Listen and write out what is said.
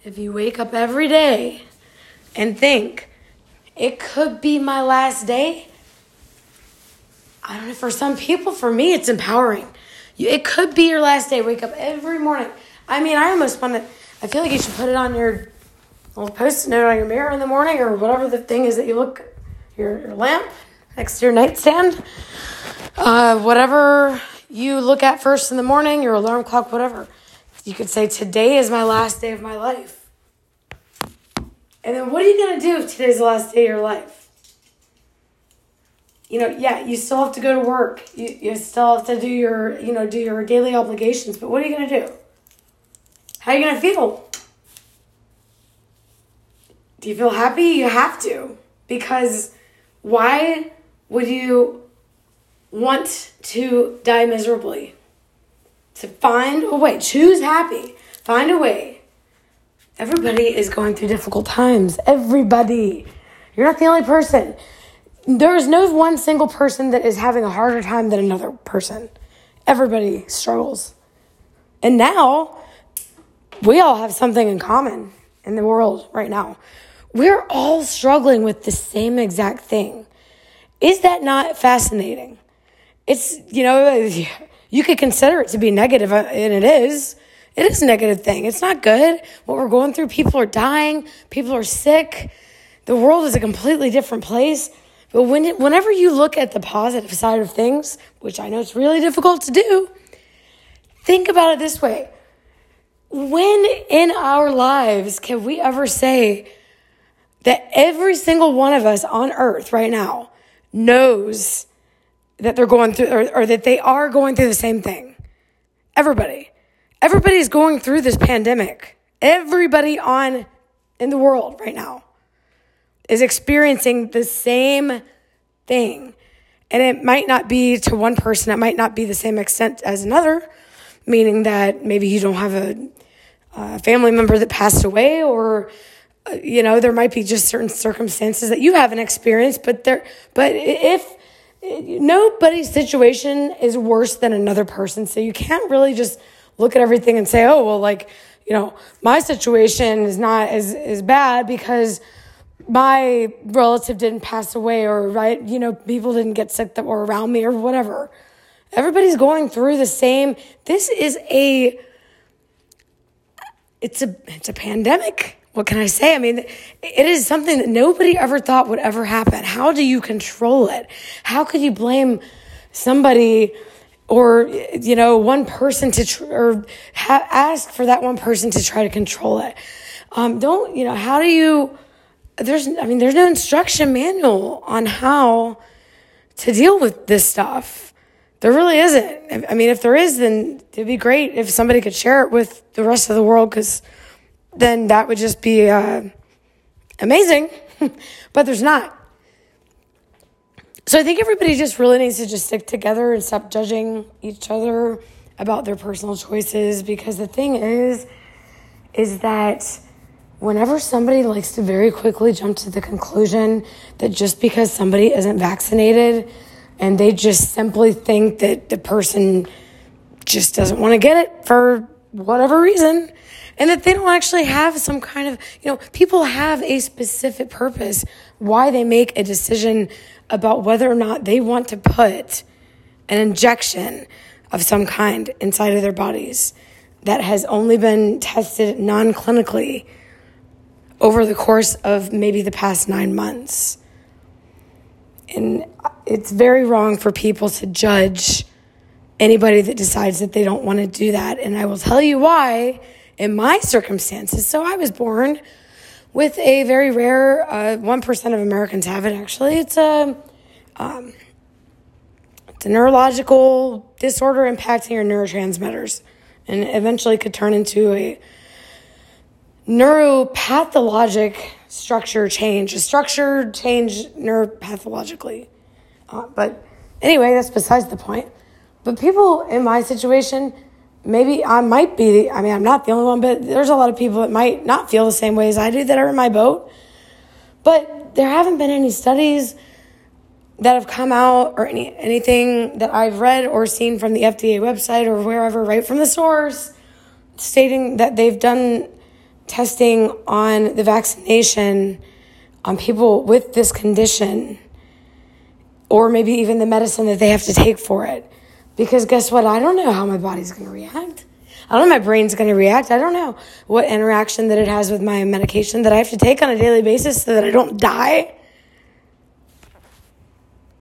if you wake up every day and think, it could be my last day, I don't know, for some people, for me, it's empowering. It could be your last day. Wake up every morning. I mean, I almost want to, I feel like you should put it on your little post-it note on your mirror in the morning, or whatever the thing is that you look, your lamp next to your nightstand. Whatever you look at first in the morning, your alarm clock, whatever. You could say, today is my last day of my life. And then what are you going to do if today's the last day of your life? You still have to go to work. You still have to do your daily obligations. But what are you going to do? How are you going to feel? Do you feel happy? You have to. Because why would you want to die miserably? To find a way. Choose happy. Find a way. Everybody is going through difficult times. Everybody. You're not the only person. There is no one single person that is having a harder time than another person. Everybody struggles. And now, we all have something in common in the world right now. We're all struggling with the same exact thing. Is that not fascinating? It's, you could consider it to be negative, and it is. It is a negative thing. It's not good. What we're going through, people are dying, people are sick. The world is a completely different place. But whenever you look at the positive side of things, which I know it's really difficult to do, think about it this way. When in our lives can we ever say that every single one of us on earth right now knows that they're going through, or that they are going through the same thing? Everybody's going through this pandemic. Everybody in the world right now is experiencing the same thing. And it might not be to one person. It might not be the same extent as another, meaning that maybe you don't have a family member that passed away, or, there might be just certain circumstances that you haven't experienced, but if nobody's situation is worse than another person. So you can't really just look at everything and say, oh, well, my situation is not as bad because my relative didn't pass away, or, people didn't get sick that were around me, or whatever. Everybody's going through the same. This is it's a pandemic. What can I say? I mean, it is something that nobody ever thought would ever happen. How do you control it? How could you blame somebody, or, one person ask for that one person to try to control it? How do you... There's no instruction manual on how to deal with this stuff. There really isn't. I mean, if there is, then it'd be great if somebody could share it with the rest of the world, because then that would just be amazing. But there's not. So I think everybody just really needs to just stick together and stop judging each other about their personal choices, because the thing is that whenever somebody likes to very quickly jump to the conclusion that just because somebody isn't vaccinated and they just simply think that the person just doesn't want to get it for whatever reason, and that they don't actually have some kind of, people have a specific purpose why they make a decision about whether or not they want to put an injection of some kind inside of their bodies that has only been tested non-clinically over the course of maybe the past 9 months. And it's very wrong for people to judge anybody that decides that they don't want to do that. And I will tell you why in my circumstances. So I was born with a very rare, 1% of Americans have it actually. It's a neurological disorder impacting your neurotransmitters, and eventually could turn into a neuropathologic structure change neuropathologically. But anyway, that's besides the point. But people in my situation, maybe I'm not the only one, but there's a lot of people that might not feel the same way as I do that are in my boat. But there haven't been any studies that have come out, or anything that I've read or seen from the FDA website or wherever, right from the source, stating that they've done testing on the vaccination on people with this condition, or maybe even the medicine that they have to take for it. Because guess what? I don't know how my body's going to react. I don't know how my brain's going to react. I don't know what interaction that it has with my medication that I have to take on a daily basis so that I don't die.